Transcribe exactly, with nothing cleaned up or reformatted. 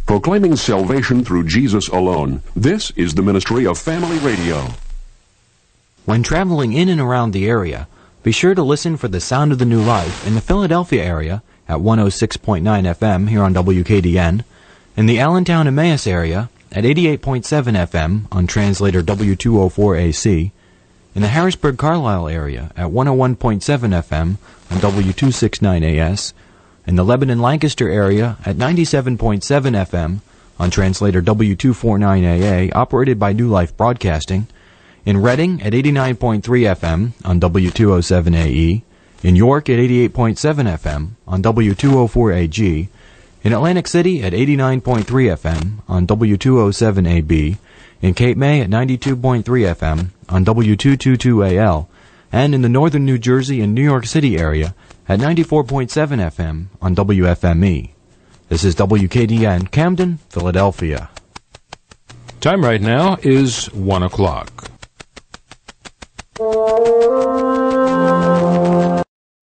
proclaiming salvation through Jesus alone. This is the ministry of Family Radio. When traveling in and around the area, be sure to listen for the sound of the new life in the Philadelphia area at one oh six point nine F M here on W K D N, in the Allentown Emmaus area at eighty-eight point seven F M on translator W two oh four A C, in the Harrisburg-Carlisle area at one oh one point seven F M on W two sixty-nine A S, in the Lebanon-Lancaster area at ninety-seven point seven F M on translator W two forty-nine A A, operated by New Life Broadcasting, in Reading at eighty-nine point three F M on W two oh seven A E, in York at eighty-eight point seven F M on W two oh four A G, in Atlantic City at eighty-nine point three F M on W two oh seven A B, in Cape May at ninety-two point three F M on W two twenty-two A L, and in the northern New Jersey and New York City area at ninety-four point seven F M on W F M E. This is W K D N, Camden, Philadelphia. Time right now is one o'clock.